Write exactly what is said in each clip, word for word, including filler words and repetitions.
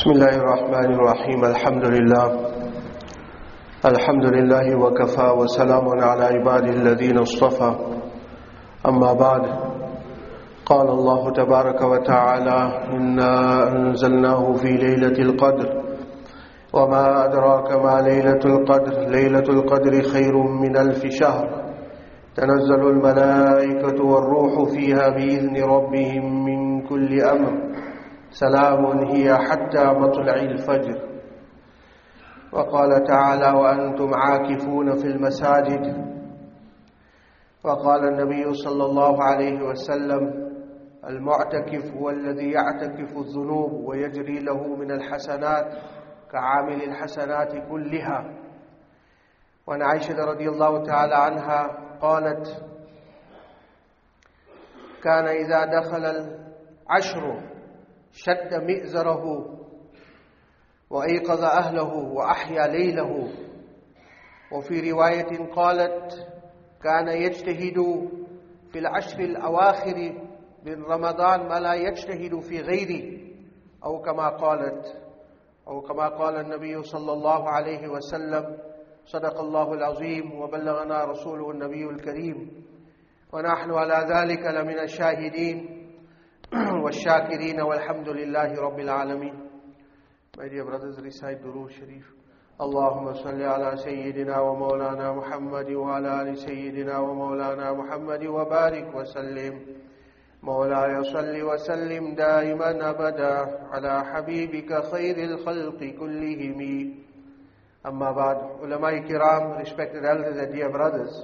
بسم الله الرحمن الرحيم الحمد لله الحمد لله وكفى وسلام على عباده الذين اصطفى أما بعد قال الله تبارك وتعالى إنا أنزلناه في ليلة القدر وما أدراك ما ليلة القدر ليلة القدر خير من ألف شهر تنزل الملائكة والروح فيها بإذن ربهم من كل أمر سلام هي حتى مطلع الفجر. وقال تعالى وأنتم عاكفون في المساجد. وقال النبي صلى الله عليه وسلم المعتكف هو الذي يعتكف الذنوب ويجري له من الحسنات كعامل الحسنات كلها. وعن عائشة رضي الله تعالى عنها قالت كان إذا دخل العشر شد مئزره وأيقظ أهله وأحيا ليله. وفي رواية قالت كان يجتهد في العشر الأواخر من رمضان ما لا يجتهد في غيره، أو كما قالت أو كما قال النبي صلى الله عليه وسلم صدق الله العظيم وبلغنا رسوله النبي الكريم ونحن على ذلك لمن الشاهدين والشاكرين والحمد لله رب العالمين. My dear brothers, recite Durood Sharif. اللهم صل على سيدنا ومولانا محمد وعلى آل سيدنا ومولانا محمد وبارك وسلم. مولاي صل وسلم دائما أبدا على حبيبك خير الخلق كلهم. Amma ba'd. Ulama-i kiram, respected elders and dear brothers,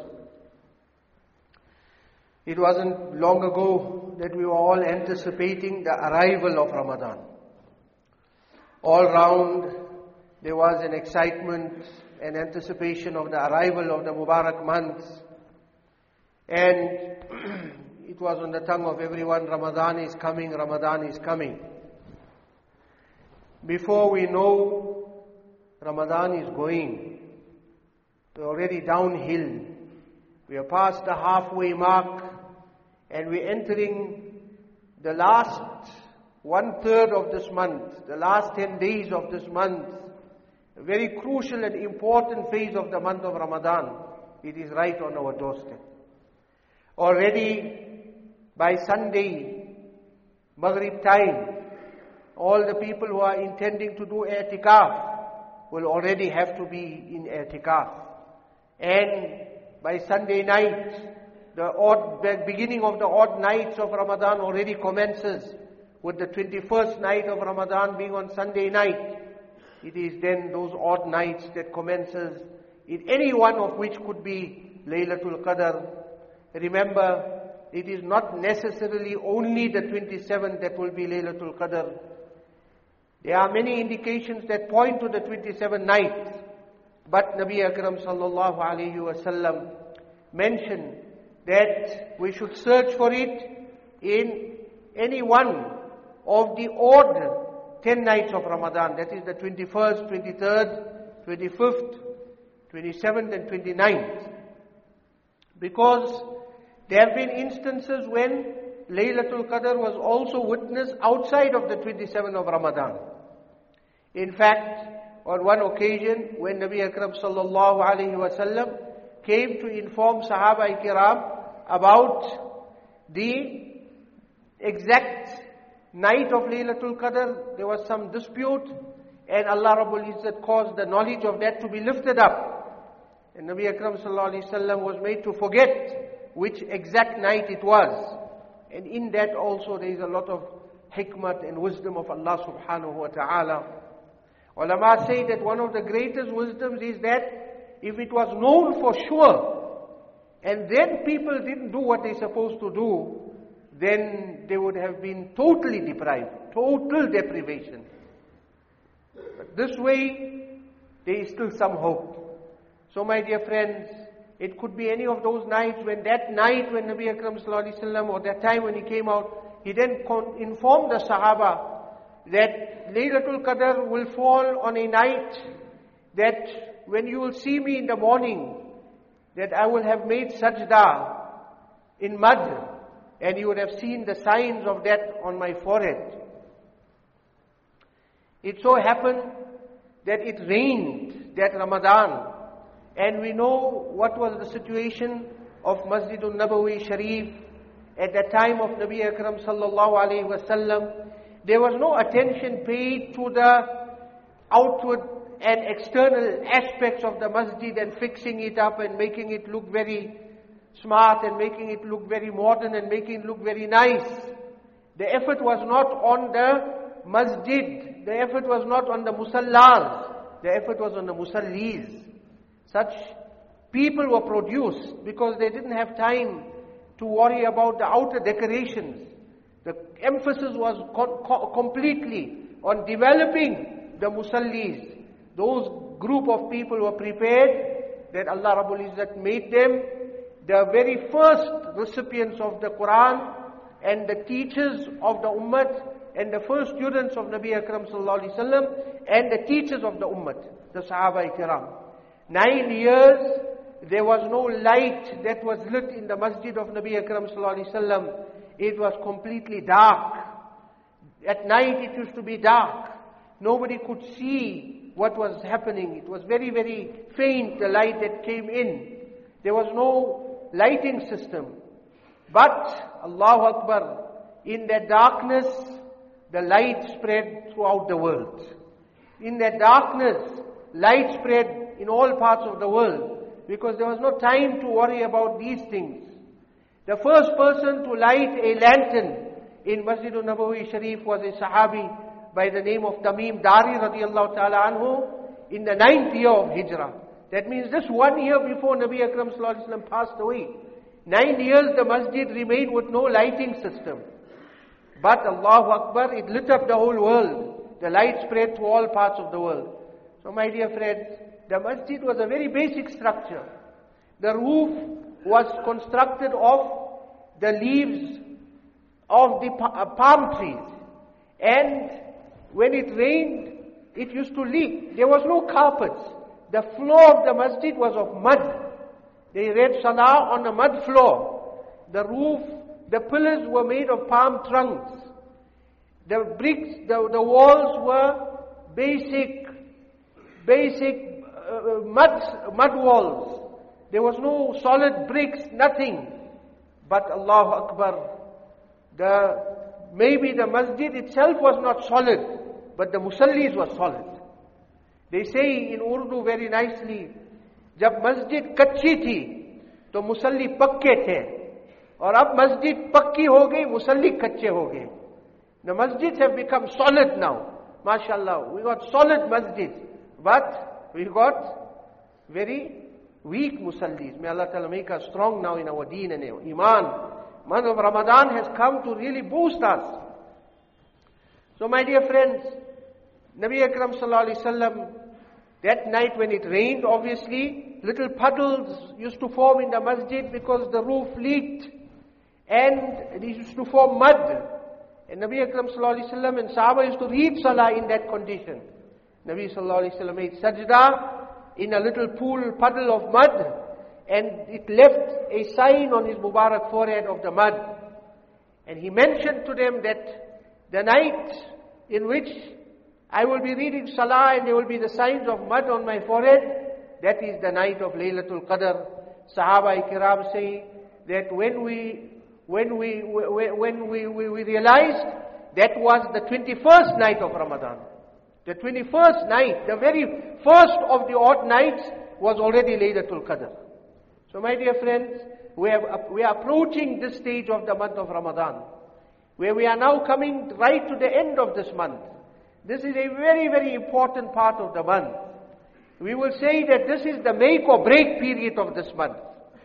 it wasn't long ago that we were all anticipating the arrival of Ramadan. All round there was an excitement and anticipation of the arrival of the Mubarak months, and it was on the tongue of everyone, Ramadan is coming, Ramadan is coming. Before we know, Ramadan is going. We're already downhill. We are past the halfway mark and we're entering the last one third of this month, the last ten days of this month, a very crucial and important phase of the month of Ramadan. It is right on our doorstep. Already by Sunday, Maghrib time, all the people who are intending to do i'tikaf will already have to be in i'tikaf. And by Sunday night, the odd, the beginning of the odd nights of Ramadan already commences, with the twenty-first night of Ramadan being on Sunday night. It is then those odd nights that commences, in any one of which could be Laylatul Qadr. Remember, it is not necessarily only the twenty-seventh that will be Laylatul Qadr. There are many indications that point to the twenty-seventh night, but Nabi Akram sallallahu alayhi wa sallam mentioned that we should search for it in any one of the odd ten nights of Ramadan, that is the twenty-first, twenty-third, twenty-fifth, twenty-seventh and twenty-ninth. Because there have been instances when Laylatul Qadr was also witnessed outside of the twenty-seventh of Ramadan. In fact, on one occasion when Nabi Akram sallallahu alayhi wa sallam came to inform Sahaba Kiram about the exact night of Laylatul Qadr, there was some dispute and Allah Rabbul Izzat caused the knowledge of that to be lifted up. And Nabi Akram sallallahu alayhi wa sallam was made to forget which exact night it was. And in that also there is a lot of hikmat and wisdom of Allah subhanahu wa ta'ala. Ulama say that one of the greatest wisdoms is that if it was known for sure, and then people didn't do what they're supposed to do, then they would have been totally deprived, total deprivation. But this way, there is still some hope. So my dear friends, it could be any of those nights when that night when Nabi Akram sallallahu alaihi wasallam, or that time when he came out, he then informed the Sahaba that Laylatul Qadr will fall on a night that when you will see me in the morning, that I will have made sajda in mud, and you would have seen the signs of that on my forehead. It so happened that it rained that Ramadan, and we know what was the situation of Masjidun Nabawi Sharif at the time of Nabi Akram sallallahu alaihi wasallam. There was no attention paid to the outward and external aspects of the masjid and fixing it up and making it look very smart and making it look very modern and making it look very nice. The effort was not on the masjid. The effort was not on the musallas. The effort was on the musallis. Such people were produced because they didn't have time to worry about the outer decorations. The emphasis was co- co- completely on developing the musallis. Those group of people were prepared that Allah Rabbul Izzat made them the very first recipients of the Quran and the teachers of the Ummah and the first students of Nabi Akram sallallahu alaihi wasallam and the teachers of the Ummah, the Sahaba Kiram. Nine years there was no light that was lit in the masjid of Nabi Akram sallallahu alaihi wasallam. It was completely dark. At night it used to be dark. Nobody could see what was happening. It was very, very faint, the light that came in. There was no lighting system. But, Allahu Akbar, in that darkness, the light spread throughout the world. In that darkness, light spread in all parts of the world. Because there was no time to worry about these things. The first person to light a lantern in Masjidun Nabawi Sharif was a Sahabi by the name of Tamim Dari radiallahu ta'ala anhu in the ninth year of Hijrah. That means just one year before Nabi Akram sallallahu alaihi wasallam passed away. Nine years the masjid remained with no lighting system. But Allahu Akbar, it lit up the whole world. The light spread to all parts of the world. So my dear friends, the masjid was a very basic structure. The roof was constructed of the leaves of the palm trees. And when it rained, it used to leak. There was no carpets. The floor of the masjid was of mud. They read salah on a mud floor. The roof, the pillars were made of palm trunks. The bricks, the, the walls were basic, basic uh, mud, mud walls. There was no solid bricks, nothing. But Allahu Akbar, the, maybe the masjid itself was not solid, but the musallis was solid. They say in Urdu very nicely, जब मस्जिद कच्ची थी तो मुसल्ली पक्के थे और अब मस्जिद पक्की हो गई मुसल्ली कच्चे हो गए. The masjids have become solid now. MashaAllah, we got solid masjids, but we got very weak musallis. May Allah Ta'ala make us strong now in our deen and our iman. Month of Ramadan has come to really boost us. So my dear friends, Nabi Akram sallallahu alaihi wasallam, that night when it rained, obviously, little puddles used to form in the masjid because the roof leaked. And it used to form mud. And Nabi Akram sallallahu alaihi wasallam and Sahaba used to read salah in that condition. Nabi sallallahu alaihi wasallam made sajda in a little pool, puddle of mud. And it left a sign on his Mubarak forehead of the mud. And he mentioned to them that the night in which I will be reading salah and there will be the signs of mud on my forehead, that is the night of Laylatul Qadr. Sahaba Kiram say that when we when we when we, we, we realized that was the twenty-first night of Ramadan. The twenty-first night, the very first of the odd nights was already Laylatul Qadr. So my dear friends, we, have, we are approaching this stage of the month of Ramadan, where we are now coming right to the end of this month. This is a very, very important part of the month. We will say that this is the make or break period of this month.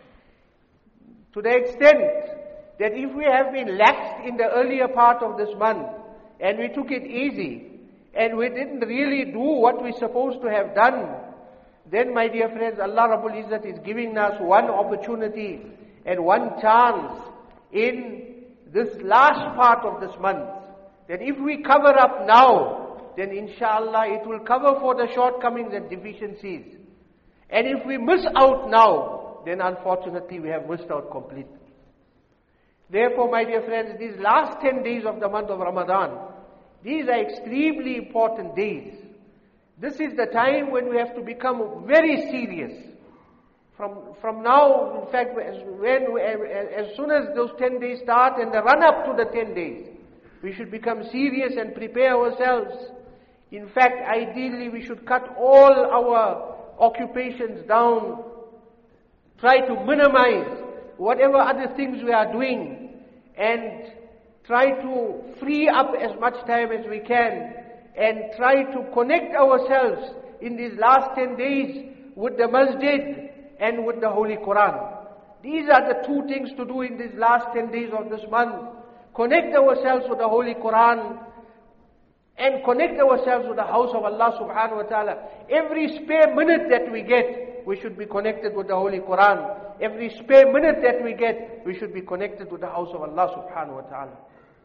To the extent that if we have been laxed in the earlier part of this month, and we took it easy, and we didn't really do what we're supposed to have done, then my dear friends, Allah Rabbul Izzat is giving us one opportunity and one chance in this last part of this month, that if we cover up now, then inshallah it will cover for the shortcomings and deficiencies. And if we miss out now, then unfortunately we have missed out completely. Therefore, my dear friends, these last ten days of the month of Ramadan, These are extremely important days. This is the time when we have to become very serious. From from now, in fact, as, when, as soon as those ten days start and the run-up to the ten days, we should become serious and prepare ourselves. In fact, ideally, we should cut all our occupations down, try to minimize whatever other things we are doing, and try to free up as much time as we can, and try to connect ourselves in these last ten days with the masjid and with the Holy Quran. These are the two things to do in these last ten days of this month. Connect ourselves with the Holy Quran and connect ourselves with the house of Allah subhanahu wa ta'ala. Every spare minute that we get, we should be connected with the Holy Quran. Every spare minute that we get, we should be connected with the house of Allah subhanahu wa ta'ala.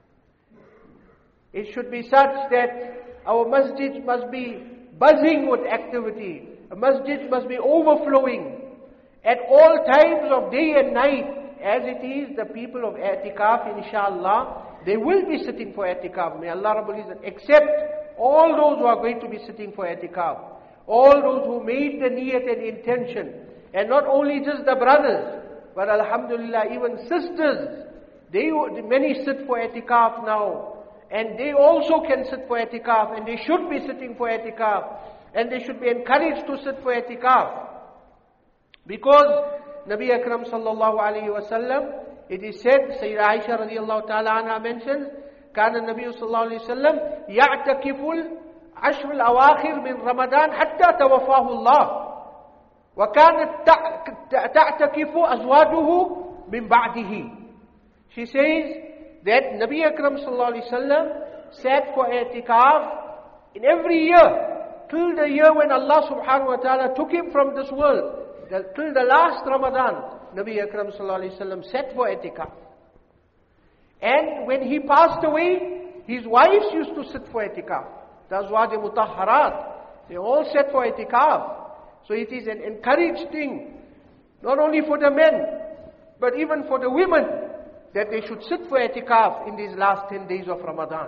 It should be such that our masjids must be buzzing with activity. A masjid must be overflowing at all times of day and night. As it is, the people of i'tikaf, inshallah, they will be sitting for i'tikaf. May Allah Rabbul Izzat accept all those who are going to be sitting for i'tikaf. All those who made the niyat and intention. And not only just the brothers, but alhamdulillah, even sisters. They many sit for i'tikaf now. And they also can sit for i'tikaf. And they should be sitting for i'tikaf. And they should be encouraged to sit for i'tikaf. Because Nabi Akram sallallahu alayhi wa sallam, it is said, Sayyida Aisha radiallahu ta'ala anha mentions, كان النبي صلى الله عليه وسلم يعتكف العشر الأواخر من رمضان حتى توفاه الله وكانت تعتكف أزواجه من بعده. She says that Nabi Akram sallallahu alayhi wa sallam sat for i'tikaf in every year, till the year when Allah subhanahu wa ta'ala took him from this world. The, till the last Ramadan, Nabi Akram sallallahu alayhi wa sallam sat for i'tikaf. And when he passed away, his wives used to sit for i'tikaf. The Azwaj Mutahharat, they all sat for i'tikaf. So it is an encouraged thing, not only for the men, but even for the women, that they should sit for i'tikaf in these last ten days of Ramadan.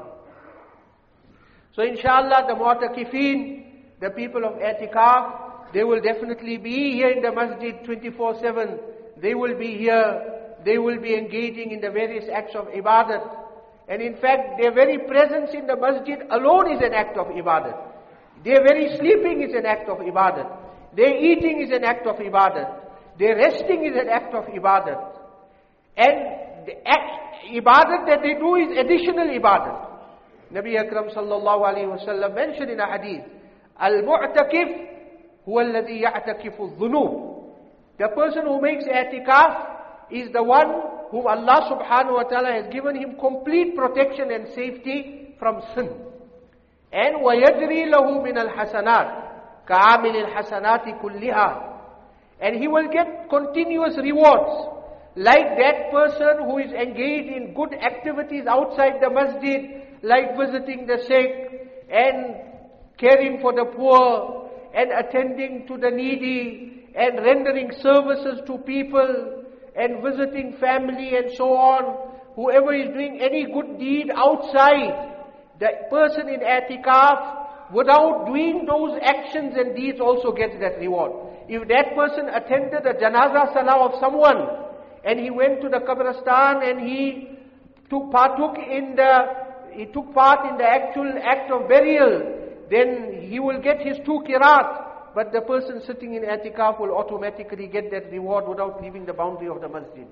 So inshallah, the mu'takifeen, the people of i'tikaf, they will definitely be here in the masjid twenty-four seven. They will be here. They will be engaging in the various acts of ibadat. And in fact, their very presence in the masjid alone is an act of ibadat. Their very sleeping is an act of ibadat. Their eating is an act of ibadat. Their resting is an act of ibadat. And the act, ibadat that they do is additional ibadat. Nabi Akram sallallahu alayhi wa sallam mentioned in a hadith, Al-Mu'takif huwa alladhi ya'takifu dhunub. The person who makes i'tikaf is the one whom Allah subhanahu wa ta'ala has given him complete protection and safety from sin. And وَيَجْرِي لَهُ مِنَ الْحَسَنَاتِ كَعَامِلِ الْحَسَنَاتِ كُلِّهَا. And he will get continuous rewards, like that person who is engaged in good activities outside the masjid, like visiting the sick, and caring for the poor, and attending to the needy, and rendering services to people, and visiting family and so on. Whoever is doing any good deed outside, the person in i'tikaf, without doing those actions and deeds, also gets that reward. If that person attended a janaza salah of someone, and he went to the qabristan and he took partook in the he took part in the actual act of burial, then he will get his two qirat. But the person sitting in i'tikaf will automatically get that reward without leaving the boundary of the masjid.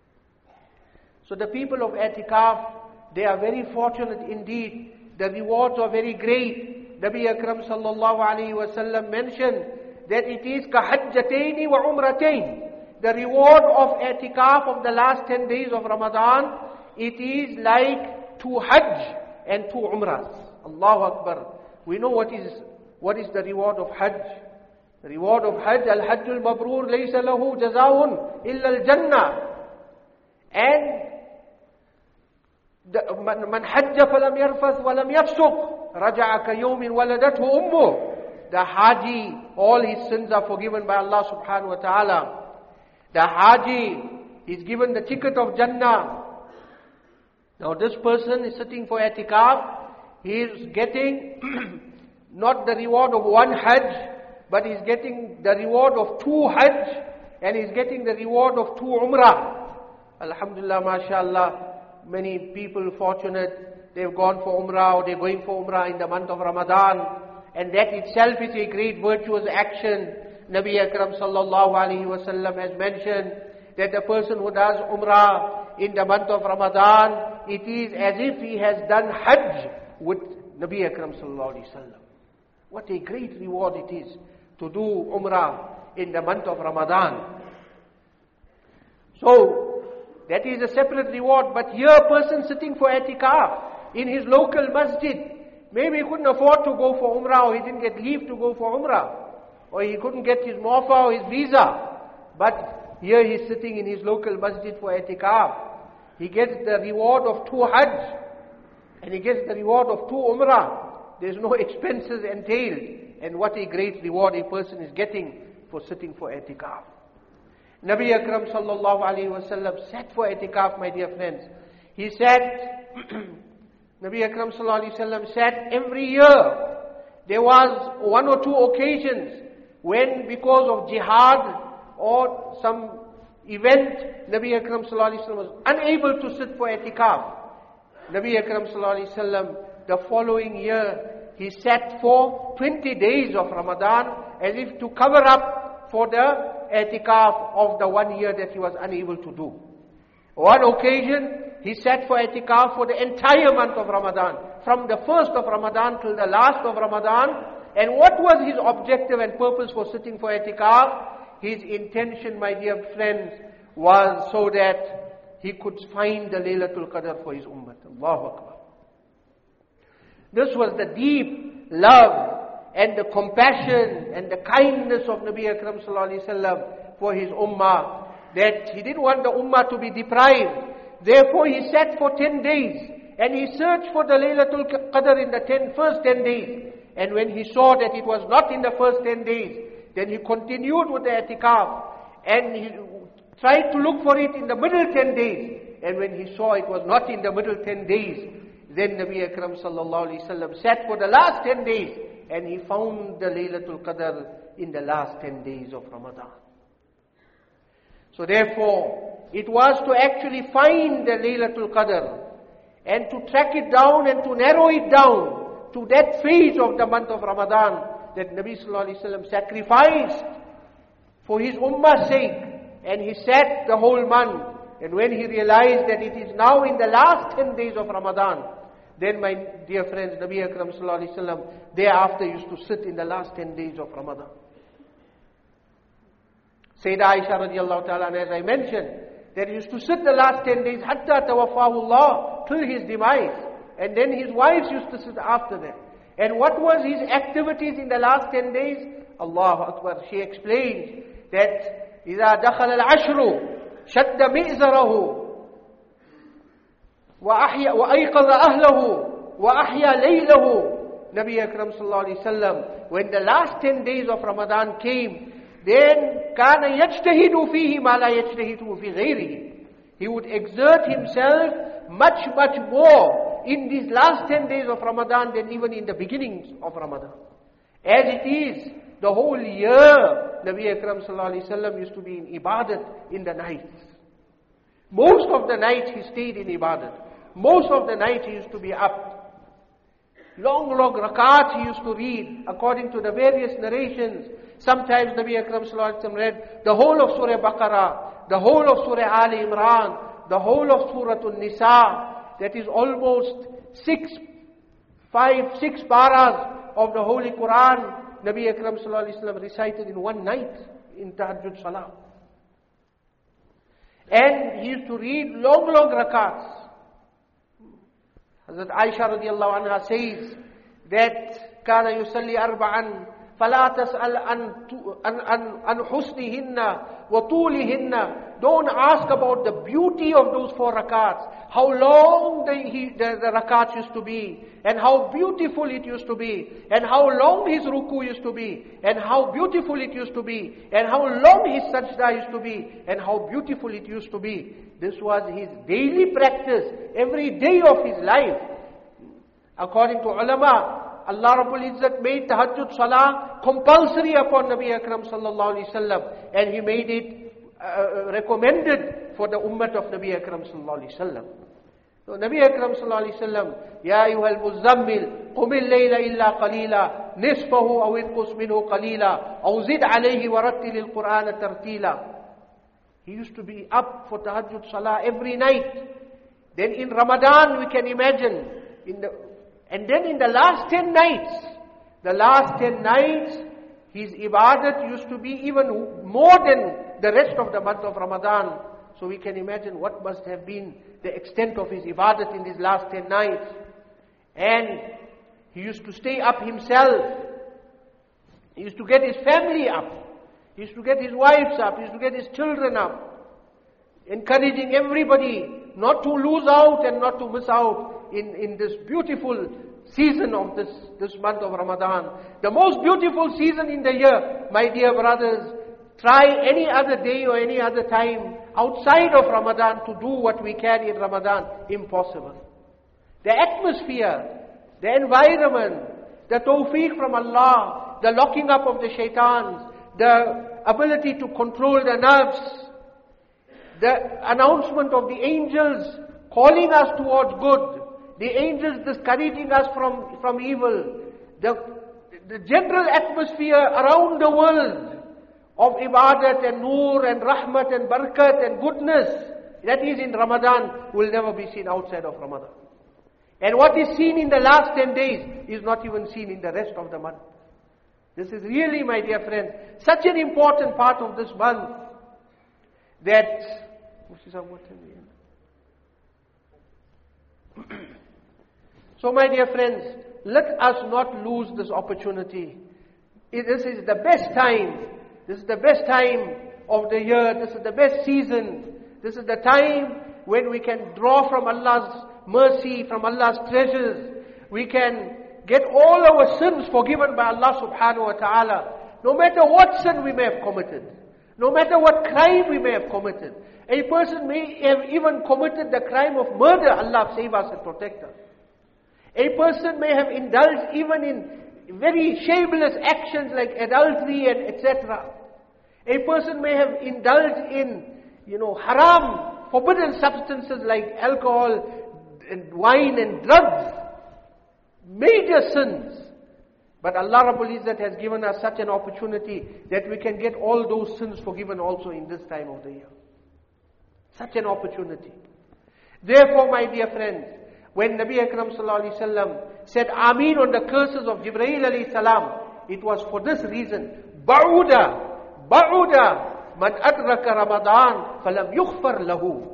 So the people of i'tikaf, they are very fortunate indeed. The rewards are very great. Nabi Akram sallallahu alayhi wa sallam mentioned that it is kahajjataini wa umratain. The reward of i'tikaf of the last ten days of Ramadan, it is like two hajj and two umrahs. Allahu Akbar. We know what is what is the reward of hajj. The reward of hajj, al-hajjul mabrur laysa lahu jazaa'un illa al-jannah. And man hajja falam yarfath walam yafsuq raja'a ka yawmin waladathu ummuh. The haji, all his sins are forgiven by Allah subhanahu wa ta'ala. The haji is given the ticket of Jannah. Now this person is sitting for i'tikaf. he is getting not the reward of one Hajj, but he's getting the reward of two Hajj, and he's getting the reward of two Umrah. Alhamdulillah, mashallah, many people fortunate, they've gone for Umrah or they're going for Umrah in the month of Ramadan, and that itself is a great virtuous action. Nabi Akram sallallahu alaihi wasallam has mentioned that the person who does Umrah in the month of Ramadan, it is as if he has done Hajj with Nabi Akram sallallahu alaihi wasallam. What a great reward it is to do Umrah in the month of Ramadan. So, that is a separate reward. But here a person sitting for I'tikaf in his local masjid, maybe he couldn't afford to go for Umrah, or he didn't get leave to go for Umrah, or he couldn't get his Mofa or his visa. But here he's sitting in his local masjid for I'tikaf. He gets the reward of two Hajj, and he gets the reward of two Umrah. There's no expenses entailed. And what a great reward a person is getting for sitting for I'tikaf. Nabi Akram sallallahu alayhi wa sallam sat for I'tikaf, my dear friends. He sat, Nabi Akram sallallahu alayhi wa sallam sat every year. There was one or two occasions when, because of jihad or some event, Nabi Akram sallallahu alayhi wa sallam was unable to sit for I'tikaf. Nabi Akram sallallahu alayhi wa sallam, the following year, he sat for twenty days of Ramadan as if to cover up for the I'tikaf of the one year that he was unable to do. One occasion, he sat for I'tikaf for the entire month of Ramadan, from the first of Ramadan till the last of Ramadan. And what was his objective and purpose for sitting for I'tikaf? His intention, my dear friends, was so that he could find the Laylatul Qadr for his ummah. Allahu Akbar. This was the deep love and the compassion and the kindness of Nabi Akram sallallahu alaihi wasallam for his ummah, that he didn't want the ummah to be deprived. Therefore he sat for ten days and he searched for the Laylatul Qadr in the ten, first ten days. And when he saw that it was not in the first ten days, then he continued with the I'tikaf and he tried to look for it in the middle ten days. And when he saw it was not in the middle ten days, then Nabi Akram sallallahu alaihi wasallam sat for the last ten days and he found the Laylatul Qadr in the last ten days of Ramadan. So therefore, it was to actually find the Laylatul Qadr and to track it down and to narrow it down to that phase of the month of Ramadan that Nabi sallallahu alaihi wasallam sacrificed for his ummah's sake, and he sat the whole month. And when he realized that it is now in the last ten days of Ramadan, then my dear friends, Nabi Akram sallallahu alaihi wasallam thereafter used to sit in the last ten days of Ramadan. Sayyidah Aisha radiallahu ta'ala, as I mentioned, that he used to sit the last ten days, hatta tawaffahu Allah, till his demise. And then his wives used to sit after that. And what was his activities in the last ten days? Allahu Akbar. She explained that إِذَا دَخَلَ الْعَشْرُ شَدَّ مِئْزَرَهُ وَأَحْيَا وَأَيْقَظَ أَهْلَهُ وَأَحْيَا لَيْلَهُ. Nabi Akram sallallahu alaihi wasallam, when the last ten days of Ramadan came, then كَانَ يَجْتَهِدُ فِيهِ مَا لَا يَجْتَهِدُ فِي غَيْرِهِ. He would exert himself much, much more in these last ten days of Ramadan than even in the beginnings of Ramadan. As it is, the whole year, Nabi Akram sallallahu alaihi wasallam used to be in ibadat in the nights. Most of the nights he stayed in ibadat. Most of the night he used to be up. Long, long rakats he used to read according to the various narrations. Sometimes Nabi Akram sallallahu alaihi wasallam read the whole of Surah Baqarah, the whole of Surah Ali Imran, the whole of Surah An-Nisa. That is almost six, five, six paras of the Holy Quran. Nabi Akram sallallahu alaihi wasallam recited in one night in Tahajjud Salah. And he used to read long, long rakats. Hazrat Aisha radiallahu anha says that kana yusalli arba'an fala tas'al an an an, an husnihinna wa tulihinna. Don't ask about the beauty of those four rakats, how long the, he, the, the rakats used to be, and how beautiful it used to be, and how long his ruku used to be, and how beautiful it used to be, and how long his sajda used to be, and how beautiful it used to be. This was his daily practice, every day of his life. According to ulama, Allah Rabbul Izzat made tahajjud salah compulsory upon Nabi Akram sallallahu alaihi wasallam, and He made it uh, recommended for the ummah of Nabi Akram sallallahu alaihi wasallam. So Nabi Akram sallallahu alaihi wasallam, Ya ayyuhal muzammil, qumil layla illa qalila, nisfahu aw inqus minhu qalila, aw zid alayhi wa rattilil Qur'ana tartila. He used to be up for tahajjud salah every night. Then in Ramadan we can imagine, in the, and then in the last ten nights, the last ten nights, his ibadat used to be even more than the rest of the month of Ramadan. So we can imagine what must have been the extent of his ibadat in these last ten nights. And he used to stay up himself. He used to get his family up. He used to get his wives up. He used to get his children up. Encouraging everybody not to lose out and not to miss out in, in this beautiful season of this, this month of Ramadan. The most beautiful season in the year, my dear brothers. Try any other day or any other time outside of Ramadan to do what we can in Ramadan. Impossible. The atmosphere, the environment, the tawfiq from Allah, the locking up of the shaitans, the ability to control the nerves, the announcement of the angels calling us towards good, the angels discouraging us from, from evil, the, the general atmosphere around the world of ibadat and nur and rahmat and barakat and goodness, that is in Ramadan, will never be seen outside of Ramadan. And what is seen in the last ten days is not even seen in the rest of the month. This is really, my dear friends, such an important part of this month that so my dear friends, let us not lose this opportunity. This is the best time. This is the best time of the year. This is the best season. This is the time when we can draw from Allah's mercy, from Allah's treasures. We can get all our sins forgiven by Allah subhanahu wa ta'ala. No matter what sin we may have committed. No matter what crime we may have committed. A person may have even committed the crime of murder. Allah save us and protect us. A person may have indulged even in very shameless actions like adultery and et cetera. A person may have indulged in, you know, haram, forbidden substances like alcohol and wine and drugs. Major sins. But Allah Rabbul Izzat has given us such an opportunity that we can get all those sins forgiven also in this time of the year. Such an opportunity. Therefore, my dear friends, when Nabi Akram sallallahu alaihi wasallam said Ameen on the curses of Jibreel alayhi salam, it was for this reason. Ba'uda, ba'uda, man adraka Ramadan, falam yughfar lahu.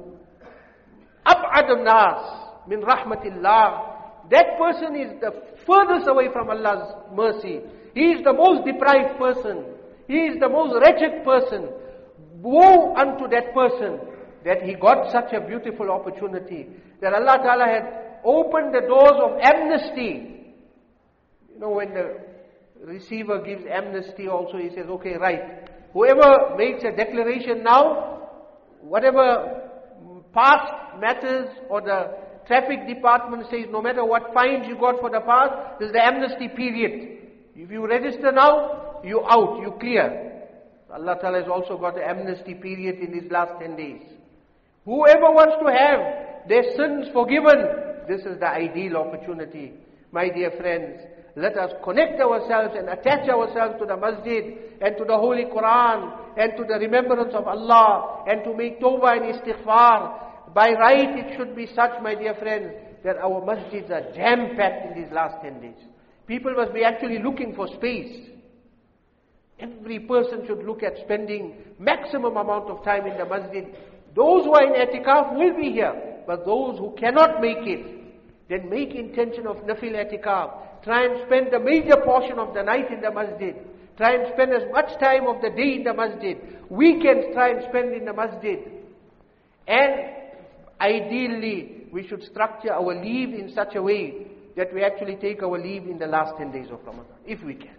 Ab'ad nas min rahmatillah. That person is the furthest away from Allah's mercy. He is the most deprived person. He is the most wretched person. Woe unto that person that he got such a beautiful opportunity. That Allah Ta'ala had opened the doors of amnesty. You know, when the receiver gives amnesty also, he says, okay, right. Whoever makes a declaration now, whatever past matters or the traffic department says, no matter what fines you got for the past, this is the amnesty period. If you register now, you out, you clear. Allah Ta'ala has also got the amnesty period in these last ten days. Whoever wants to have their sins forgiven, this is the ideal opportunity. My dear friends, let us connect ourselves and attach ourselves to the masjid and to the Holy Quran and to the remembrance of Allah and to make tawbah and istighfar. By right, it should be such, my dear friends, that our masjids are jam-packed in these last ten days. People must be actually looking for space. Every person should look at spending maximum amount of time in the masjid. Those who are in i'tikaf will be here. But those who cannot make it, then make intention of nafil i'tikaf. Try and spend the major portion of the night in the masjid. Try and spend as much time of the day in the masjid. Weekends try and spend in the masjid. And ideally, we should structure our leave in such a way that we actually take our leave in the last ten days of Ramadan, if we can.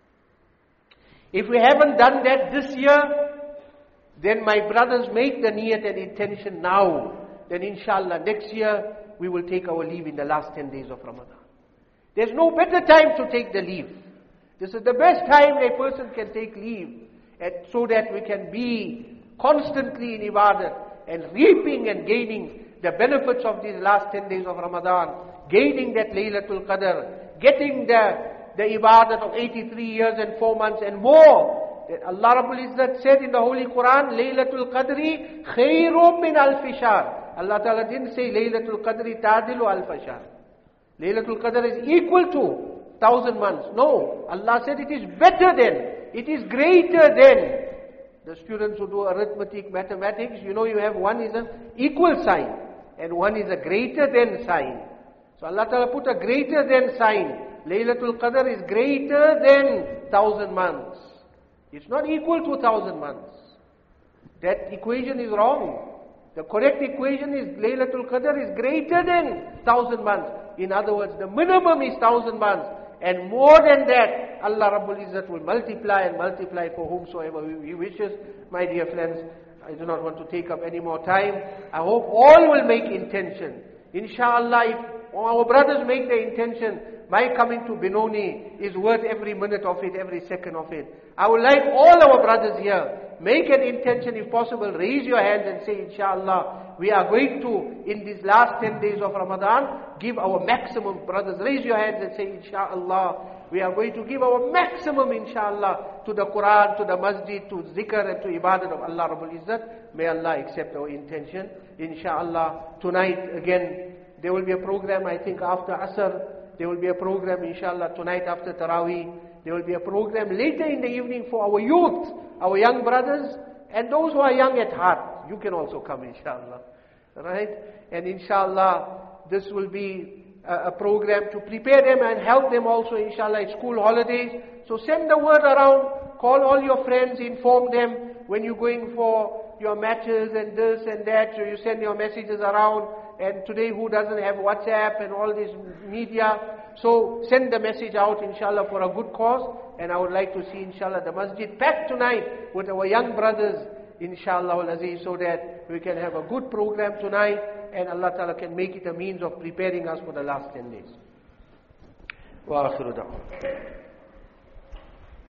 If we haven't done that this year, then my brothers, make the niyat and intention now. Then inshallah next year we will take our leave in the last ten days of Ramadan. There's no better time to take the leave. This is the best time a person can take leave, and so that we can be constantly in ibadat and reaping and gaining the benefits of these last ten days of Ramadan, gaining that Laylatul Qadr, getting the, the ibadat of eighty-three years and four months and more. That Allah Rabbul Izzat said in the Holy Quran, Laylatul Qadri khairum min alfi shahr. Allah Ta'ala didn't say Laylatul Qadri tadilu alfa shahr. Laylatul Qadr is equal to thousand months. No, Allah said it is better than, it is greater than. The students who do arithmetic, mathematics, you know you have one is an equal sign and one is a greater than sign. So Allah Ta'ala put a greater than sign. Laylatul Qadr is greater than thousand months. It's not equal to thousand months. That equation is wrong. The correct equation is Laylatul Qadr is greater than thousand months. In other words, the minimum is thousand months. And more than that, Allah Rabbul Izzat will multiply and multiply for whomsoever He wishes. My dear friends, I do not want to take up any more time. I hope all will make intention. Inshallah, if our brothers make the intention, my coming to Benoni is worth every minute of it, every second of it. I would like all our brothers here, make an intention if possible, raise your hands and say, Inshallah, we are going to, in these last ten days of Ramadan, give our maximum. Brothers, raise your hands and say, Inshallah, we are going to give our maximum, Inshallah, to the Quran, to the masjid, to zikr and to ibadat of Allah Rabbul Izzat. May Allah accept our intention. Inshallah, tonight again, there will be a program, I think, after Asr. There will be a program, Inshallah, tonight after Taraweeh. There will be a program later in the evening for our youth, our young brothers, and those who are young at heart. You can also come, Inshallah. Right? And Inshallah, this will be a, a program to prepare them and help them also, Inshallah, it's school holidays. So send the word around, call all your friends, inform them when you're going for your matches and this and that. So you send your messages around. And today, who doesn't have WhatsApp and all this media? So send the message out, Inshallah, for a good cause. And I would like to see, Inshallah, the masjid packed tonight with our young brothers, Inshallah al-Aziz, so that we can have a good program tonight and Allah Ta'ala can make it a means of preparing us for the last ten days. Wa akhiru da'wah.